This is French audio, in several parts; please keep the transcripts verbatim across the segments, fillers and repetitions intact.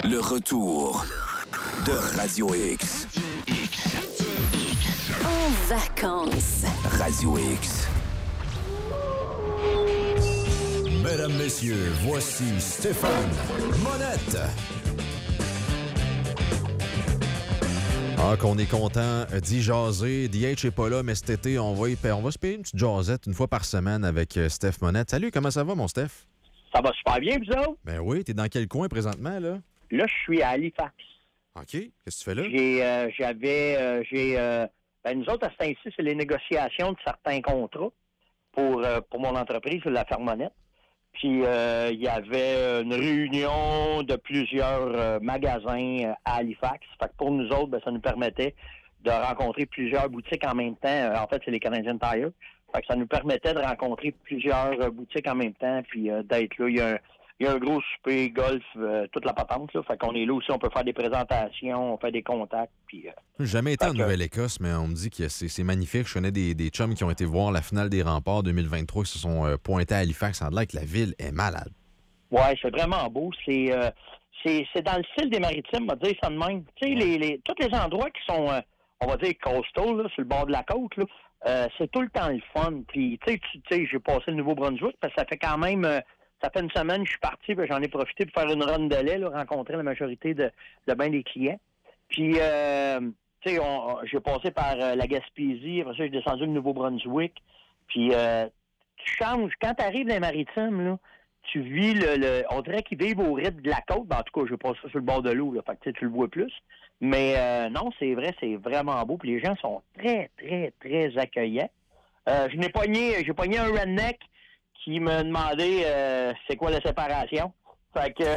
Le retour de Radio X. En vacances. Radio X. Mesdames, messieurs, voici Stéphane Monette. Ah, qu'on est content d'y jaser. D H est pas là, mais cet été, on va, y, on va se payer une petite jasette une fois par semaine avec euh, Steph Monette. Salut, comment ça va, mon Steph? Ça va super bien, vous autres? Ben oui, t'es dans quel coin présentement, là? Là, je suis à Halifax. OK. Qu'est-ce que tu fais là? J'ai, euh, j'avais, euh, j'ai, euh, ben nous autres, à ce temps-ci, c'est les négociations de certains contrats pour, euh, pour mon entreprise, la Fermonette. Puis, euh, il y avait une réunion de plusieurs euh, magasins à Halifax. Fait que pour nous autres, ben, ça nous permettait de rencontrer plusieurs boutiques en même temps. Euh, en fait, c'est les Canadian Tire. Fait que ça nous permettait de rencontrer plusieurs euh, boutiques en même temps, puis euh, d'être là. Il y a un, il y a un gros souper, golf, euh, toute la patente, là. Fait qu'on est là aussi, on peut faire des présentations, on fait des contacts, puis... Euh, J'ai jamais été en que... Nouvelle-Écosse, mais on me dit que c'est, c'est magnifique. Je connais des, des chums qui ont été voir la finale des Remparts deux mille vingt-trois qui se sont euh, pointés à Halifax. Ça a l'air que la ville est malade. Ouais, c'est vraiment beau. C'est, euh, c'est, c'est dans le style des Maritimes, on va dire ça de même. Tu sais, les, les, tous les endroits qui sont, euh, on va dire, coastal, là, sur le bord de la côte, là, euh, c'est tout le temps le fun. Puis, tu sais, j'ai passé le Nouveau-Brunswick, parce que ça fait quand même... Euh, Ça fait une semaine que je suis parti, puis j'en ai profité pour faire une run de lait, là, rencontrer la majorité de, de bien des clients. Puis, euh, tu sais, j'ai passé par euh, la Gaspésie, après ça, j'ai descendu le Nouveau-Brunswick. Puis, euh, tu changes. Quand tu arrives dans les Maritimes, là, tu vis le, le... On dirait qu'ils vivent au rythme de la côte. Ben, en tout cas, je passe sur le bord de l'eau, là, fait que tu le vois plus. Mais euh, non, c'est vrai, c'est vraiment beau. Puis les gens sont très, très, très accueillants. Euh, je n'ai pogné, j'ai pogné un redneck qui me demandait euh, c'est quoi la séparation. Fait que...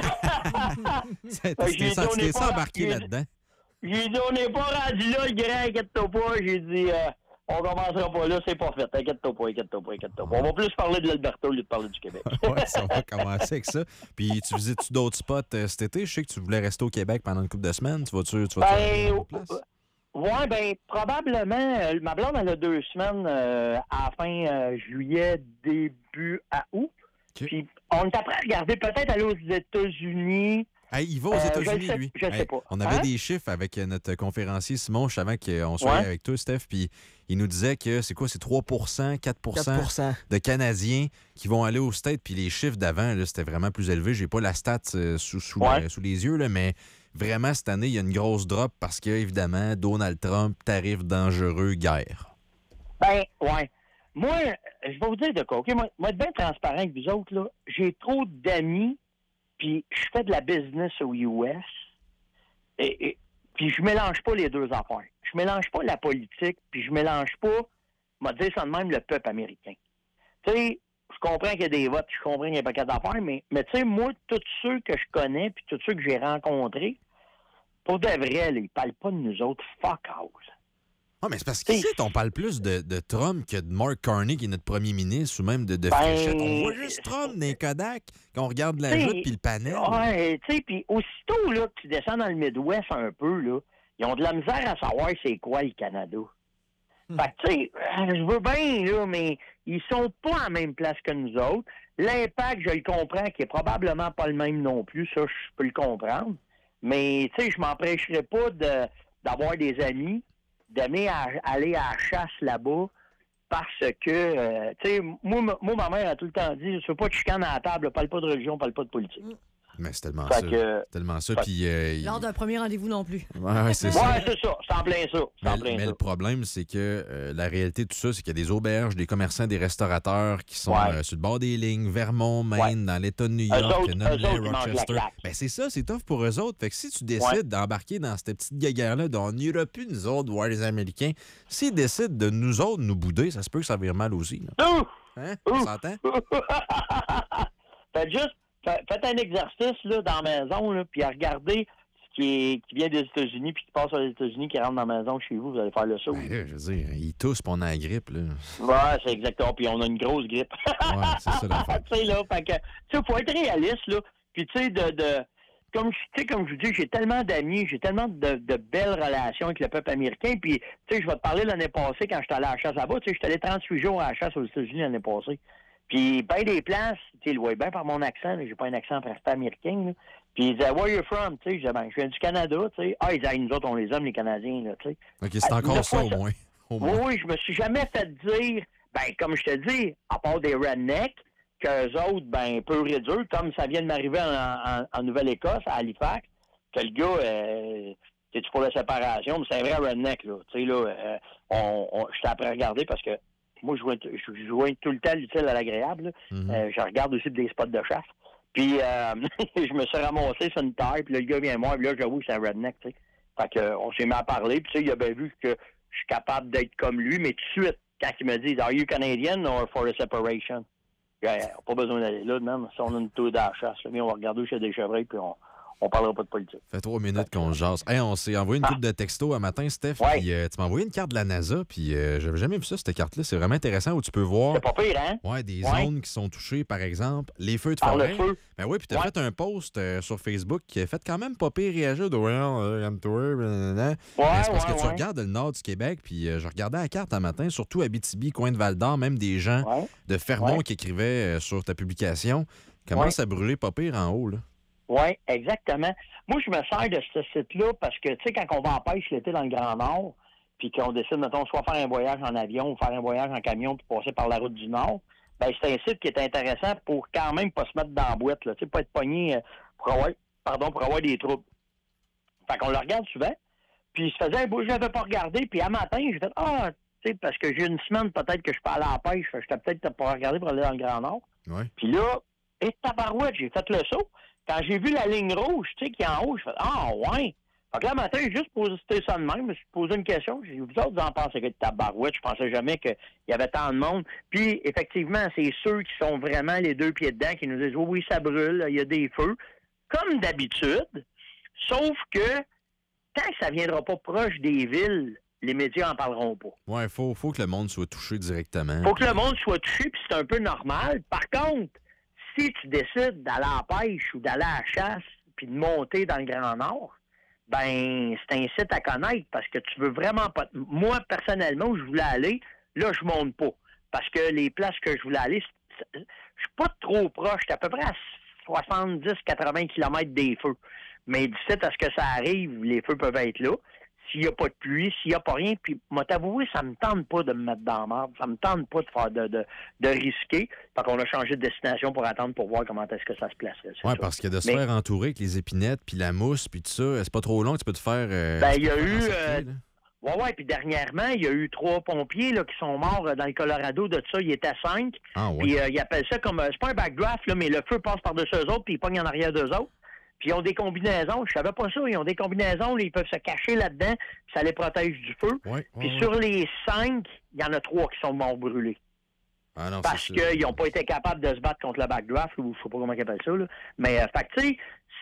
fait que j'ai dit, on n'est pas embarqué j'ai, là-dedans. J'ai dit, on n'est pas rendu là, le grand, inquiète-toi pas. J'ai dit, euh, on commencera pas là, c'est pas fait. Inquiète-toi pas, inquiète-toi pas, inquiète-toi pas. On va plus parler de l'Alberta au lieu de parler du Québec. Ouais, ça va commencer avec ça. Puis tu visites-tu d'autres spots euh, cet été? Je sais que tu voulais rester au Québec pendant une couple de semaines. Tu vas-tu, tu vas-tu ben, à place? Oui, bien, probablement. Euh, ma blonde, elle a deux semaines euh, à la fin euh, juillet, début à août. Okay. Puis, on est après à regarder peut-être aller aux États-Unis. Hey, il va aux États-Unis, euh, lui. Je hey, sais pas. On avait hein? des chiffres avec notre conférencier Simon, je savais qu'on soit ouais. avec toi, Steph, puis il nous disait que c'est quoi, c'est trois pour cent, quatre pour cent, quatre pour cent de Canadiens qui vont aller aux States, puis les chiffres d'avant, là, c'était vraiment plus élevé. J'ai pas la stat euh, sous, sous, ouais. le, sous les yeux, là, mais vraiment, cette année, il y a une grosse drop parce que, évidemment, Donald Trump, tarif dangereux, guerre. Ben, ouais. Moi, je vais vous dire de quoi, OK? Moi, moi être bien transparent avec vous autres, là, j'ai trop d'amis, puis je fais de la business aux U S, et, et puis je mélange pas les deux affaires. Je mélange pas la politique, puis je mélange pas, on va dire ça de même, le peuple américain. Tu sais, je comprends qu'il y a des votes, je comprends qu'il y a un paquet d'affaires, mais, mais tu sais, moi, tous ceux que je connais, puis tous ceux que j'ai rencontrés, pour de vrai, là, ils parlent pas de nous autres. Fuck out. Ah, mais c'est parce qu'ici, on parle plus de, de Trump que de Mark Carney, qui est notre premier ministre, ou même de, de ben, Fréchette. On voit juste Trump dans les Kodak, quand on regarde la joute puis le panel. Ouais, tu sais, puis aussitôt là, que tu descends dans le Midwest un peu, là, ils ont de la misère à savoir c'est quoi le Canada. Hmm. Fait que, tu sais, je veux bien, là, mais ils sont pas à la même place que nous autres. L'impact, je le comprends, qui est probablement pas le même non plus, ça, je peux le comprendre. Mais, tu sais, je m'empêcherais pas de, d'avoir des amis, d'aimer à, aller à la chasse là-bas, parce que, euh, tu sais, moi, moi, ma mère a tout le temps dit, je veux pas de chicane à la table, parle pas de religion, parle pas de politique. Mais c'est tellement fait ça. Que, c'est tellement ça. Fait... Puis, euh, lors d'un premier rendez-vous non plus. Ouais, c'est ça. Ouais, c'est ça. C'est en plein ça. C'est mais en plein mais ça. le problème, c'est que euh, la réalité de tout ça, c'est qu'il y a des auberges, des commerçants, des restaurateurs qui sont ouais. euh, sur le bord des lignes, Vermont, Maine, ouais. dans l'État de New York, Nunley, Rochester. Ben, c'est ça, c'est tough pour eux autres. Fait que si tu décides ouais. d'embarquer dans cette petite guéguerre-là, on n'ira plus, nous autres, voir les Américains, s'ils décident de nous autres nous bouder, ça se peut que ça vire mal aussi. Là. Ouf! Hein? On s'entend? Faites juste faites un exercice là, dans la maison, là, puis à regarder ce qui, est, qui vient des États-Unis, puis qui passe aux États-Unis, qui rentre dans la maison chez vous, vous allez faire le saut. Ben là, je veux dire, ils toussent, puis on a la grippe. Là. Ouais, c'est exactement. Puis on a une grosse grippe. Ouais, c'est ça l'affaire. Tu sais, là, fait que, tu sais, faut être réaliste, là. Puis, tu sais, de, de, comme, tu sais, comme je vous dis, j'ai tellement d'amis, j'ai tellement de, de belles relations avec le peuple américain. Puis, tu sais, je vais te parler l'année passée, quand j'étais allé à la chasse là-bas, tu sais, j'étais allé trente-huit jours à la chasse aux États-Unis l'année passée. Puis, ben des places, tu sais, le voyez bien par mon accent, là, j'ai pas un accent presque américain, là. Puis ils disaient, where are you from? Tu sais, je disais, ben, je viens du Canada, tu sais. Ah, ils disaient, nous autres, on les aime, les Canadiens, là, tu sais. OK, c'est encore ah, ça, au moins. au moins. Oui, oui, je me suis jamais fait dire, ben, comme je te dis, à part des rednecks, qu'eux autres, ben, peu réduits, comme ça vient de m'arriver en, en, en Nouvelle-Écosse, à Halifax, que le gars, euh, tu pour la séparation, mais c'est un vrai redneck, là. Tu sais, là, euh, on, on, je t'ai appris à regarder parce que moi, je jouais, je jouais tout le temps l'utile à l'agréable. Mm-hmm. Euh, je regarde aussi des spots de chasse. Puis, euh, je me suis ramassé sur une taille, puis là, le gars vient moi, puis là, j'avoue que c'est un redneck, tu sais. Fait que, on s'est mis à parler, puis tu sais, il a bien vu que je suis capable d'être comme lui, mais tout de suite, quand il me dit « Are you Canadian or for a separation? » Ouais, pas besoin d'aller là, même. Si on a une tour de la chasse, là, on va regarder chez des chevreuils, puis on... On parlera pas de politique. Ça fait trois minutes qu'on jase. Hey, on s'est envoyé une ah. couple de textos un matin, Steph. Ouais. Puis euh, tu m'as envoyé une carte de la NASA. Puis euh, j'avais jamais vu ça, cette carte-là. C'est vraiment intéressant où tu peux voir. C'est pas pire, hein? Ouais, des ouais. zones qui sont touchées, par exemple, les feux de Par forêt. le feu. Ben oui, puis tu as ouais. fait un post euh, sur Facebook qui a fait quand même pas pire réagir de well, uh, I'm tour, blablabla. Ouais, c'est parce ouais, que tu ouais. regardes le nord du Québec, puis euh, je regardais la carte un matin, surtout Abitibi, coin de Val-d'Or, même des gens ouais. de Fermont ouais. qui écrivaient euh, sur ta publication. Comment ouais. ça brûlait pas pire en haut, là? Oui, exactement. Moi, je me sers de ce site-là parce que, tu sais, quand on va en pêche l'été dans le Grand Nord, puis qu'on décide, mettons, soit faire un voyage en avion ou faire un voyage en camion puis passer par la route du Nord, ben c'est un site qui est intéressant pour quand même pas se mettre dans la boîte, là, tu sais, pas être pogné pour avoir, pardon, pour avoir des troubles. Fait qu'on le regarde souvent, puis il se faisait un beau, je l'avais pas regardé, puis à matin, j'ai fait, ah, tu sais, parce que j'ai une semaine peut-être que je peux aller à la pêche, je t'ai peut-être pas regardé pour aller dans le Grand Nord. Ouais. Puis là, et tabarouette, j'ai fait le saut. Quand j'ai vu la ligne rouge, tu sais, qui est en haut, je fais « Ah, ouais! » Fait que là, matin, j'ai juste posé ça de même. Je me suis posé une question. J'ai dit « Vous autres, vous en pensez que de tabarouette? » Je pensais jamais qu'il y avait tant de monde. Puis, effectivement, c'est ceux qui sont vraiment les deux pieds dedans qui nous disent « Oui, oui, ça brûle, il y a des feux. » Comme d'habitude, sauf que tant que ça ne viendra pas proche des villes, les médias n'en parleront pas. Oui, il faut, faut que le monde soit touché directement. Il faut que le monde soit touché, puis c'est un peu normal. Par contre, si tu décides d'aller à la pêche ou d'aller à la chasse puis de monter dans le Grand Nord, ben c'est un site à connaître parce que tu veux vraiment pas... Moi, personnellement, où je voulais aller, là, je monte pas. Parce que les places que je voulais aller, je suis pas trop proche. J'étais à peu près à soixante-dix à quatre-vingts kilomètres des feux. Mais d'ici à ce que ça arrive, les feux peuvent être là. S'il n'y a pas de pluie, s'il n'y a pas rien, puis moi t'avouer, ça me tente pas de me mettre dans la merde, ça me tente pas de faire de, de, de risquer. Fait qu'on a changé de destination pour attendre pour voir comment est-ce que ça se placerait. Oui, parce que de se Mais, faire entourer avec les épinettes, puis la mousse, puis tout ça, c'est pas trop long, tu peux te faire... Euh, ben, il y a eu... Euh, oui, oui, puis dernièrement, il y a eu trois pompiers là, qui sont morts dans le Colorado. De ça, il était cinq. Ah, ouais. Puis euh, ils appellent ça comme... C'est pas un backdraft, là, mais le feu passe par-dessus eux autres, puis ils pognent en arrière d'eux autres. Puis ils ont des combinaisons, je savais pas ça, ils ont des combinaisons, là, ils peuvent se cacher là-dedans, puis ça les protège du feu. Ouais, ouais, puis ouais. sur les cinq, il y en a trois qui sont morts brûlés. Ah non, parce qu'ils n'ont pas été capables de se battre contre le backdraft, ou je sais pas comment ils appellent ça, là. Mais, euh, fait que, tu sais,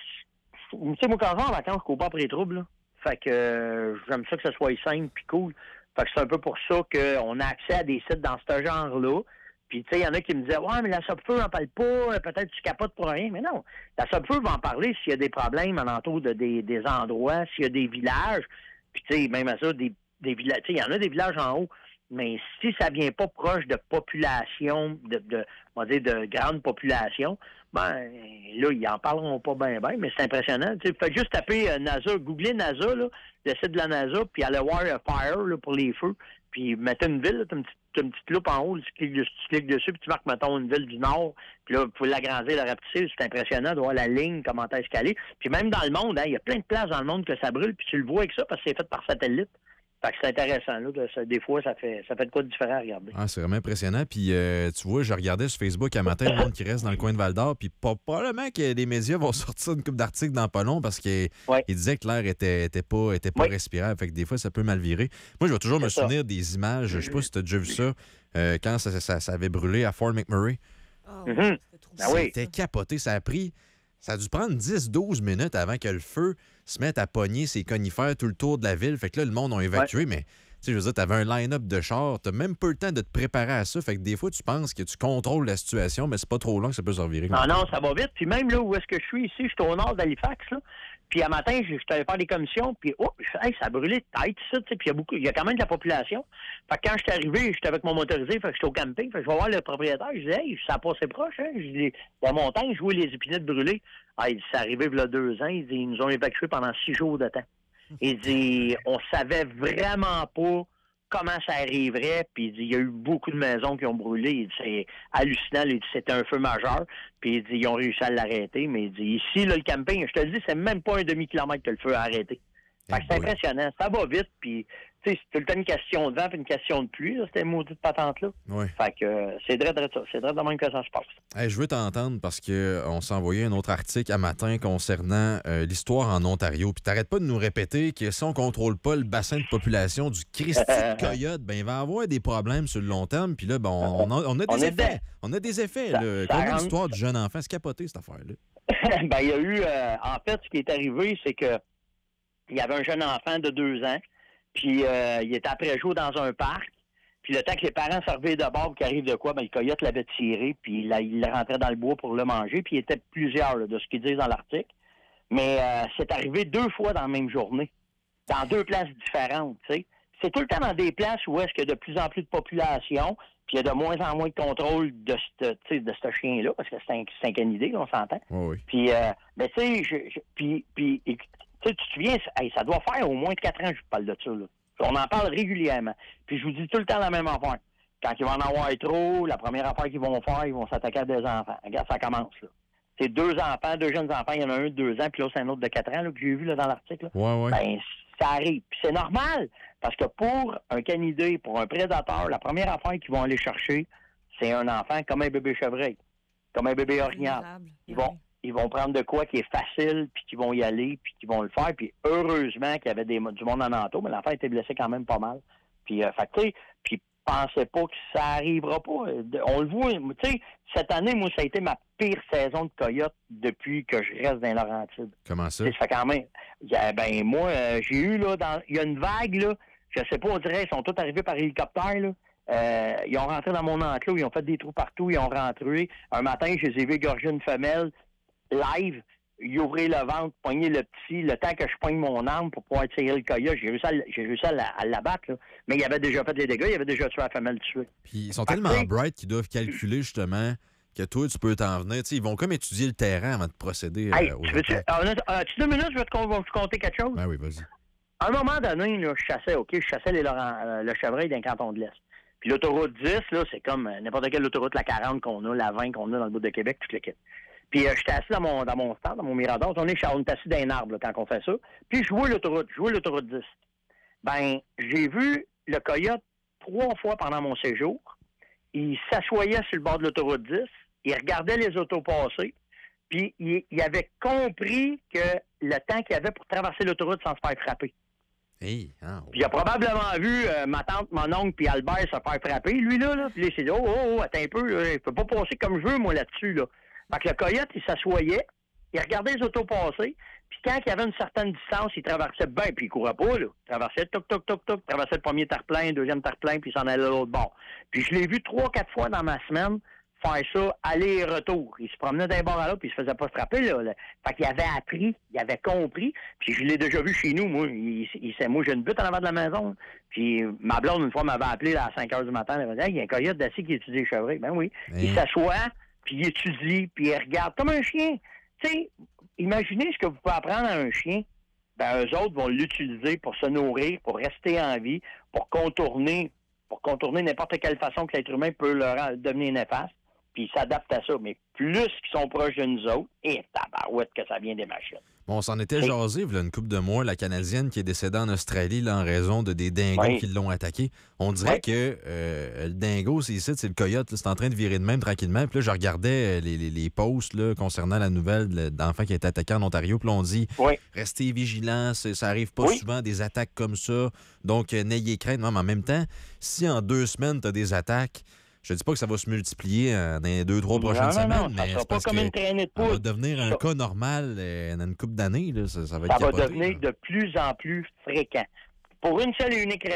tu sais, moi, quand je vais en vacances, je cours pas après les troubles, là. Fait que euh, j'aime ça que ça soit simple puis cool. Fait que c'est un peu pour ça qu'on a accès à des sites dans ce genre-là. Puis, tu sais, il y en a qui me disaient « Ouais, mais la Sopfeu n'en parle pas, peut-être tu capotes pour rien. » Mais non, la Sopfeu va en parler s'il y a des problèmes alentour de des, des endroits, s'il y a des villages. Puis, tu sais, même à ça, des, des villages. Tu sais, il y en a des villages en haut. Mais si ça vient pas proche de population, de, de on va dire, de grande population, ben là, ils en parleront pas bien, bien, mais c'est impressionnant. Tu sais, faites juste taper euh, NASA, googlez NASA, là, le site de la NASA, puis allez voir euh, Fire là, pour les feux, puis mettez une ville, tu as une petite, une petite loupe en haut, là, tu, cliques dessus, tu cliques dessus, puis tu marques, mettons, une ville du Nord, puis là, vous pouvez l'agrandir, la rapetisser, c'est impressionnant de voir la ligne, comment est-ce qu'elle est. Puis même dans le monde, hein, il y a plein de places dans le monde que ça brûle, puis tu le vois avec ça, parce que c'est fait par satellite. Fait que c'est intéressant, là. Ça, des fois, ça fait ça fait de quoi de différent à regarder. Ah, c'est vraiment impressionnant. Puis, euh, tu vois, je regardais sur Facebook un matin le monde qui reste dans le coin de Val-d'Or, puis probablement que les médias vont sortir une couple d'articles dans pas long parce qu'ils ouais. disaient que l'air était, était pas, était pas oui. respirable. Fait que des fois, ça peut mal virer. Moi, je vais toujours c'est me ça. souvenir des images. Je sais pas si tu as déjà vu ça, euh, quand ça, ça, ça avait brûlé à Fort McMurray. Oh, mm-hmm. C'était oui. capoté. Ça a pris... Ça a dû prendre dix à douze minutes avant que le feu se mette à pogner ses conifères tout le tour de la ville. Fait que là, le monde a évacué, ouais. mais sais, je veux dire, tu avais un line-up de chars, tu n'as même pas le temps de te préparer à ça. Fait que des fois, tu penses que tu contrôles la situation, mais c'est pas trop long que ça peut se revirer. Non, non, ça va vite. Puis même là où est-ce que je suis ici, je suis au nord d'Halifax, là. Puis à matin, je suis allé faire des commissions, puis oh, hey, ça a brûlé de tête, ça, tu sais. Puis il y a beaucoup, il y a quand même de la population. Fait que quand je suis arrivé, j'étais avec mon motorisé, fait que j'étais au camping, fait que je vais voir le propriétaire, je dis, hey, ça a passé proche, hein. Je dis, la montagne, je vois les épinettes brûler. Ah, il dit, c'est arrivé il y a deux ans, il dit, ils nous ont évacués pendant six jours de temps. Il dit, on savait vraiment pas comment ça arriverait, puis il dit, il y a eu beaucoup de maisons qui ont brûlé. Il dit, c'est hallucinant. Il dit, c'était un feu majeur. Puis il dit, ils ont réussi à l'arrêter. Mais il dit, ici, là, le camping, je te le dis, c'est même pas un demi-kilomètre que le feu a arrêté. Fait que c'est impressionnant. Ça va vite, puis tu sais, c'est tout le temps une question de vent puis une question de pluie, là, cette maudite patente-là. Oui. Fait que euh, c'est vrai, vrai ça. C'est vrai de même que ça se passe. Hey, je veux t'entendre parce qu'on s'est envoyé un autre article à matin concernant euh, l'histoire en Ontario. Puis t'arrêtes pas de nous répéter que si on contrôle pas le bassin de population du Christy de Coyote, ben il va y avoir des problèmes sur le long terme. Puis là, ben, on, a, on a des on effets. On a des effets. Ça, là. ça Comme rentre... l'histoire du jeune enfant, c'est capoté, cette affaire-là. ben, il y a eu... Euh, en fait, ce qui est arrivé, c'est que il y avait un jeune enfant de deux ans, puis euh, il était après jour dans un parc, puis le temps que les parents se reveillent de bord, qu'il arrive de quoi, ben le coyote l'avait tiré, puis il, il rentrait dans le bois pour le manger, puis il était plusieurs, là, de ce qu'ils disent dans l'article. Mais euh, c'est arrivé deux fois dans la même journée, dans deux places différentes, tu sais. C'est tout le temps dans des places où est-ce qu'il y a de plus en plus de population, puis il y a de moins en moins de contrôle de ce de ce chien-là, parce que c'est un, c'est un canidé, là, on s'entend. Oh oui. Puis, euh, ben, tu sais, je, je, puis, puis tu te souviens, hey, ça doit faire au moins quatre ans que je vous parle de ça, là. On en parle régulièrement. Puis je vous dis tout le temps la même affaire. Quand il va en avoir trop, la première affaire qu'ils vont faire, ils vont s'attaquer à des enfants. Regarde, ça commence, là. C'est deux enfants, deux jeunes enfants, il y en a un de deux ans, puis là, c'est un autre de quatre ans, là, que j'ai vu là, dans l'article. Ouais, ouais. Ben, ça arrive. Puis c'est normal, parce que pour un canidé, pour un prédateur, la première affaire qu'ils vont aller chercher, c'est un enfant comme un bébé chevreuil, comme un bébé orignal. Ils vont... Ils vont prendre de quoi qui est facile, puis qu'ils vont y aller, puis qu'ils vont le faire. Puis heureusement qu'il y avait des, du monde en entour, mais l'enfant était blessé quand même pas mal. Puis, euh, fait tu sais, puis pensez pas que ça arrivera pas. On le voit, tu sais, cette année, moi, ça a été ma pire saison de coyote depuis que je reste dans Laurentides. Comment ça? Ça fait quand même... Ben, moi, euh, j'ai eu, là, dans... il y a une vague, là, je sais pas, on dirait, ils sont tous arrivés par hélicoptère, là. Euh, ils ont rentré dans mon enclos, ils ont fait des trous partout, ils ont rentré. Un matin, je les ai vus égorger une femelle live, il ouvrait le ventre, pogner le petit, le temps que je poigne mon arme pour pouvoir tirer le coyote, j'ai réussi à, j'ai réussi à, la, à l'abattre, là. Mais il avait déjà fait les dégâts, il avait déjà tué la femelle tuée. Puis ils sont tellement Après, bright qu'ils doivent calculer justement que toi, tu peux t'en venir. T'sais, ils vont comme étudier le terrain avant de procéder hey, euh, aux tu veux-tu, attaques. euh, tu deux minutes, je vais te, con- te compter quelque chose? Ben oui, vas-y. À un moment donné, là, je chassais, OK, je chassais les Laurent, euh, le chevreuil d'un canton de l'Est. Puis l'autoroute dix, là, c'est comme euh, n'importe quelle autoroute, la quarante qu'on a, la vingt qu'on a dans le bout de Québec, tout le kit. Puis euh, j'étais assis dans mon dans mon stand, dans mon mirador. On est, on est assis dans un arbre là, quand on fait ça. Puis je vois l'autoroute, je vois l'autoroute dix. Ben, j'ai vu le coyote trois fois pendant mon séjour. Il s'assoyait sur le bord de l'autoroute dix. Il regardait les autos passer. Puis il, il avait compris que le temps qu'il avait pour traverser l'autoroute sans se faire frapper. Hey, ah, ouais. Puis il a probablement vu euh, ma tante, mon oncle puis Albert se faire frapper, lui, là. là. Puis là, il s'est dit, oh, oh, oh, attends un peu, là, il peut pas passer comme je veux, moi, là-dessus, là. Fait que le coyote, il s'assoyait, il regardait les autos passer, puis quand il y avait une certaine distance, il traversait bien, puis il courait pas, là. Il traversait, toc, toc, toc, toc, traversait le premier terre-plein, le deuxième terre-plein, puis il s'en allait à l'autre bord. Puis je l'ai vu trois, quatre fois dans ma semaine faire ça, aller et retour. Il se promenait d'un bord à l'autre, puis il se faisait pas frapper, là. là. Fait qu'il avait appris, il avait compris, puis je l'ai déjà vu chez nous, moi. Il, il, il moi, j'ai une butte en avant de la maison, puis ma blonde, une fois, m'avait appelé là, à cinq heures du matin, elle m'a dit, hey, il y a un coyote d'assis qui étudie les chevreuils. Ben oui. Hey. Il s'assoit, puis il étudie, puis il regarde, comme un chien. Tu sais, imaginez ce que vous pouvez apprendre à un chien. Ben, eux autres vont l'utiliser pour se nourrir, pour rester en vie, pour contourner, pour contourner n'importe quelle façon que l'être humain peut leur devenir néfaste, puis ils s'adaptent à ça. Mais plus qu'ils sont proches de nous autres, et tabarouette que ça vient des machines. Bon, on s'en était jasé, il y a une couple de mois, la Canadienne qui est décédée en Australie là, en raison de des dingos oui. qui l'ont attaqué. On dirait oui. que euh, le dingo, c'est ici, c'est le coyote, là, c'est en train de virer de même tranquillement. Puis là, je regardais les, les, les posts là, concernant la nouvelle d'enfants qui a été attaqué en Ontario. Puis là, on dit, oui. restez vigilants, ça arrive pas oui. souvent des attaques comme ça. Donc, euh, n'ayez crainte. Non, mais en même temps, si en deux semaines, tu as des attaques, je ne dis pas que ça va se multiplier euh, dans les deux, trois prochaines non, non, semaines, non, mais ça c'est pas parce comme que une traînée de ça va poudre. devenir un ça. cas normal euh, dans une couple d'années. Là, ça, ça va, être ça va capoté, devenir là. de plus en plus fréquent. Pour une seule et unique raison.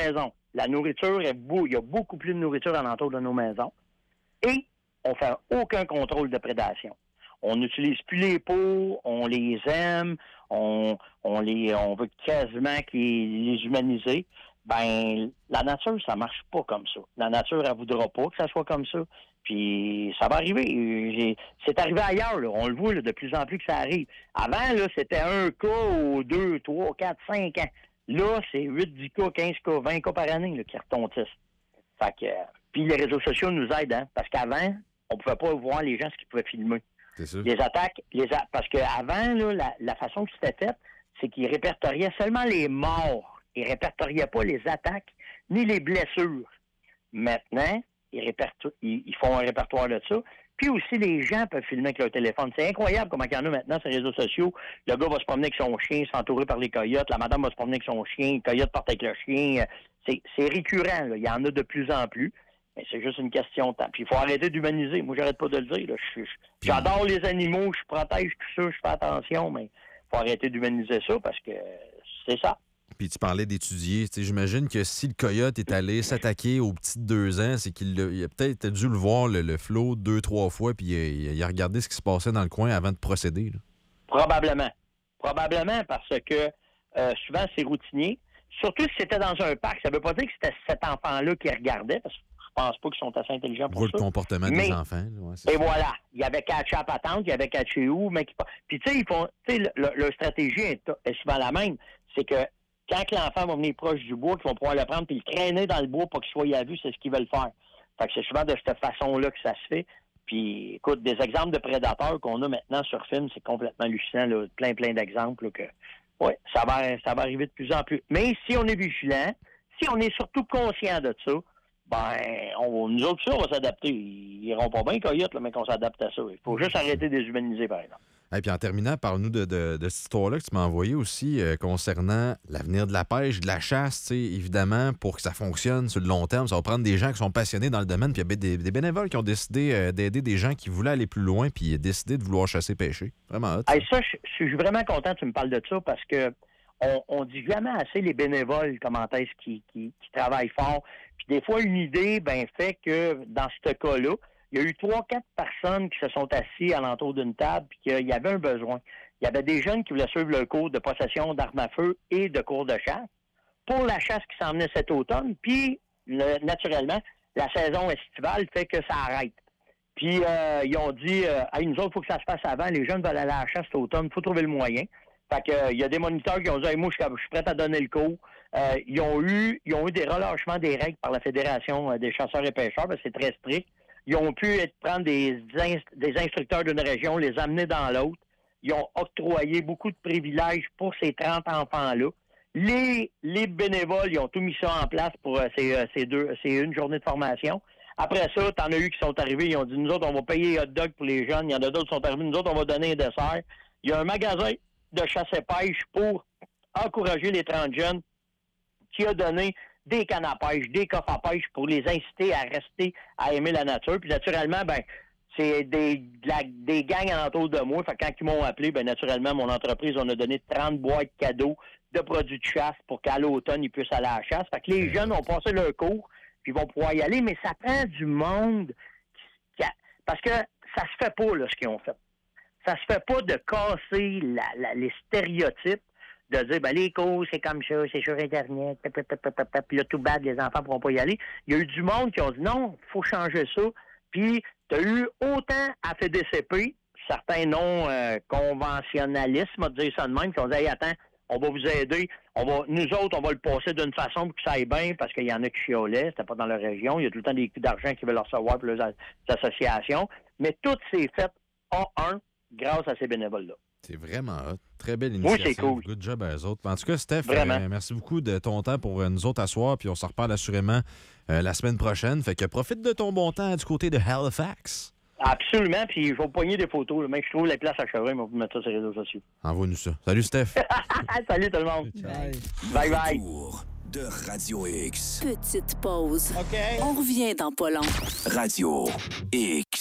La nourriture est beau. Il y a beaucoup plus de nourriture alentour de nos maisons. Et on fait aucun contrôle de prédation. On n'utilise plus les pots, on les aime, on, on les, on veut quasiment qu'ils, les humaniser. Ben, la nature, ça marche pas comme ça. La nature, elle voudra pas que ça soit comme ça. Puis, ça va arriver. J'ai, c'est arrivé ailleurs, là. On le voit là, de plus en plus que ça arrive. Avant, là, c'était un cas aux deux, trois, quatre, cinq ans. Là, c'est huit, dix cas, quinze cas, vingt cas par année là, qui retontissent. Fait que, puis les réseaux sociaux nous aident, hein, parce qu'avant, on pouvait pas voir les gens ce qu'ils pouvaient filmer. C'est sûr. Les attaques, les a... parce qu'avant, là, la, la façon que c'était fait, c'est qu'ils répertoriaient seulement les morts. Ils répertoriaient pas les attaques ni les blessures. Maintenant, ils, réperto... ils, ils font un répertoire de ça. Puis aussi, les gens peuvent filmer avec leur téléphone. C'est incroyable comment il y en a maintenant sur les réseaux sociaux. Le gars va se promener avec son chien, s'entourer par les coyotes. La madame va se promener avec son chien. Le coyote part avec le chien. C'est, c'est récurrent, là. Il y en a de plus en plus. Mais c'est juste une question de temps. Puis il faut arrêter d'humaniser. Moi, j'arrête pas de le dire. Là. Je, je, j'adore les animaux, je protège tout ça, je fais attention, mais il faut arrêter d'humaniser ça parce que c'est ça. Puis tu parlais d'étudier. Tu sais, j'imagine que si le coyote est allé s'attaquer aux petits de deux ans, c'est qu'il a, il a peut-être dû le voir, le, le flot, deux, trois fois, puis il a, il a regardé ce qui se passait dans le coin avant de procéder. Là. Probablement. Probablement parce que euh, souvent, c'est routinier. Surtout si c'était dans un parc. Ça ne veut pas dire que c'était cet enfant-là qui regardait, parce que je pense pas qu'ils sont assez intelligents pour Voit ça. le comportement mais, des enfants. Ouais, et ça. voilà. Il y avait catché à patente, il y avait catché où, mais qui... Puis tu sais, ils font. Tu sais, le, leur stratégie est, est souvent la même. C'est que quand l'enfant va venir proche du bois, qu'ils vont pouvoir le prendre puis le traîner dans le bois pour qu'il soit à vue, c'est ce qu'ils veulent faire. Fait que c'est souvent de cette façon-là que ça se fait. Puis, écoute, des exemples de prédateurs qu'on a maintenant sur film, c'est complètement hallucinant, là, plein, plein d'exemples, là, que, ouais, ça va, ça va arriver de plus en plus. Mais si on est vigilant, si on est surtout conscient de ça, ben, on, nous autres, ça, on va s'adapter. Ils iront pas bien, coyotes, là, mais qu'on s'adapte à ça. Il faut juste arrêter de déshumaniser, par exemple. Et puis en terminant, parle-nous de, de, de cette histoire-là que tu m'as envoyée aussi euh, concernant l'avenir de la pêche, de la chasse. Évidemment, pour que ça fonctionne sur le long terme, ça va prendre des gens qui sont passionnés dans le domaine. Puis il y a des, des bénévoles qui ont décidé euh, d'aider des gens qui voulaient aller plus loin puis décidé de vouloir chasser, pêcher. Vraiment hot. Hey, ça, je, je suis vraiment content que tu me parles de ça parce que on, on dit jamais assez les bénévoles comment est-ce qu'ils qui, qui travaillent fort. Puis des fois, une idée ben fait que dans ce cas-là, il y a eu trois, quatre personnes qui se sont assis alentour d'une table puis qu'il y avait un besoin. Il y avait des jeunes qui voulaient suivre le cours de possession d'armes à feu et de cours de chasse pour la chasse qui s'en venait cet automne. Puis, le, naturellement, la saison estivale fait que ça arrête. Puis, euh, ils ont dit, euh, hey, nous autres, il faut que ça se fasse avant. Les jeunes veulent aller à la chasse cet automne. Il faut trouver le moyen. Fait que, euh, il y a des moniteurs qui ont dit, hey, moi, je suis prêt à donner le cours. Euh, ils ont eu, ils ont eu des relâchements des règles par la Fédération des chasseurs et pêcheurs, parce que c'est très strict. Ils ont pu être, prendre des, inst- des instructeurs d'une région, les amener dans l'autre. Ils ont octroyé beaucoup de privilèges pour ces trente enfants-là. Les, les bénévoles, ils ont tout mis ça en place pour euh, ces, euh, ces deux, ces une journée de formation. Après ça, t'en as eu qui sont arrivés, ils ont dit, nous autres, on va payer hot dog pour les jeunes. Il y en a d'autres qui sont arrivés, nous autres, on va donner un dessert. Il y a un magasin de chasse et pêche pour encourager les trente jeunes qui a donné des cannes à pêche, des coffres à pêche pour les inciter à rester, à aimer la nature. Puis naturellement, ben c'est des, la, des gangs alentour de moi. Fait que quand ils m'ont appelé, ben naturellement, mon entreprise, on a donné trente boîtes cadeaux de produits de chasse pour qu'à l'automne, ils puissent aller à la chasse. Fait que les jeunes ont passé leur cours, puis ils vont pouvoir y aller, mais ça prend du monde. Qui a, parce que ça se fait pas, là, ce qu'ils ont fait. Ça se fait pas de casser la, la, les stéréotypes, de dire, ben les cours, c'est comme ça, c'est sur Internet, puis là, tout bad, les enfants ne pourront pas y aller. Il y a eu du monde qui ont dit, non, il faut changer ça. Puis, tu as eu autant à F D C P, certains non-conventionnalistes, euh, on va dire ça de même, qui ont dit, hey, attends, on va vous aider. On va, nous autres, on va le passer d'une façon pour que ça aille bien, parce qu'il y en a qui chiolaient, c'était pas dans leur région. Il y a tout le temps des coups d'argent qui veulent recevoir pour les associations. Mais tout s'est fait A un grâce à ces bénévoles-là. C'est vraiment hot. Très belle initiative. Oui, c'est cool. Good job à eux autres. En tout cas, Steph, euh, merci beaucoup de ton temps pour nous autres à soir, puis on se reparle assurément euh, la semaine prochaine. Fait que profite de ton bon temps du côté de Halifax. Absolument, puis il faut poigner des photos. Même je trouve la place à Chevreuil, mais on peut mettre ça sur les réseaux sociaux. Envoie-nous ça. Salut, Steph. Salut tout le monde. Bye. Bye bye. Tour de Radio X. Petite pause. OK. On revient dans pas long. Radio X.